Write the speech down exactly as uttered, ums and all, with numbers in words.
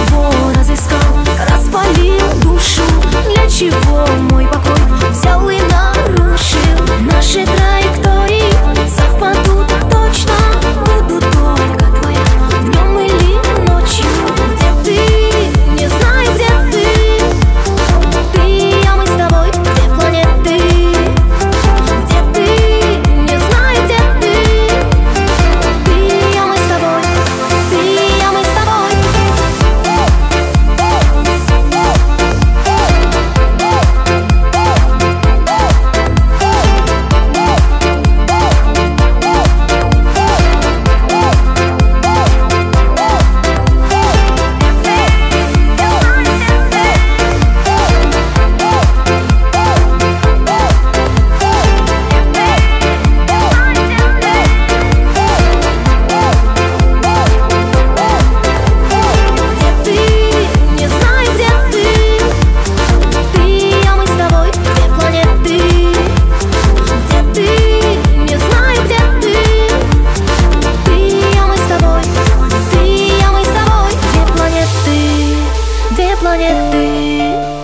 чего разыскал, распалил душу? Для чего мой покой взял и нарушил? Наши траектории совпадут точно, буду только твоя днем или ночью. Где ты? Не знаю, где ты. Ты и я, мы с тобой, две планеты. Где ты? Не знаю, где ты. Ты и я, мы с тобой, ты и я, мы с тобой. Планеты.